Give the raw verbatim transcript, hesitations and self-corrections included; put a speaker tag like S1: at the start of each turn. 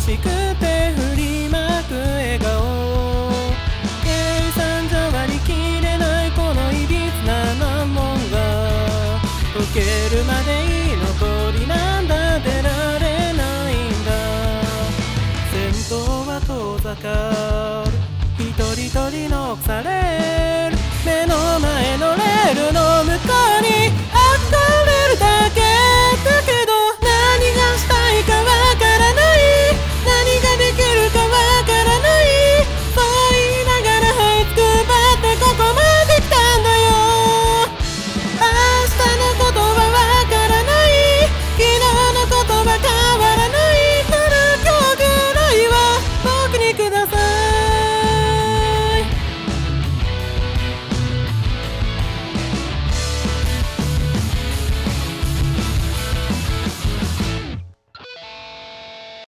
S1: しくて振りまく笑顔、計算じゃ割り切れないこのいびつな難問が解けるまで居残りなんだ出られないんだ。戦闘は遠ざかる一人一人の腐れ